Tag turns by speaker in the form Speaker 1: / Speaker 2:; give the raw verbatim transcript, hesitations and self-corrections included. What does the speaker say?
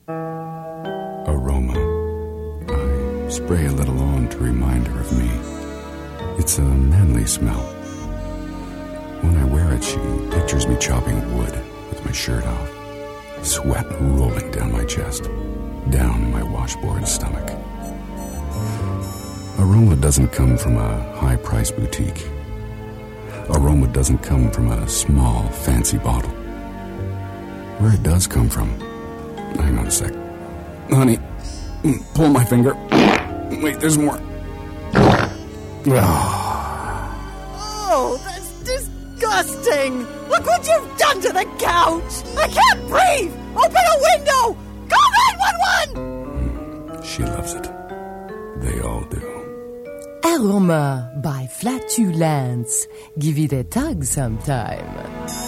Speaker 1: Aroma. I spray a little on to remind her of me. It's a manly smell. When I wear it, she pictures me chopping wood with my shirt off. Sweat rolling down my chest, down my washboard stomach. Aroma doesn't come from a high-priced boutique. Aroma doesn't come from a small, fancy bottle. Where it does come from... Hang on a sec. Honey, pull my finger. Wait, there's more.
Speaker 2: Oh, that's disgusting! Look what you've done to the couch! I can't breathe! Open a window! Call nine one one!
Speaker 1: She loves it. They all do.
Speaker 3: Aroma by Flatulence. Give it a tug sometime.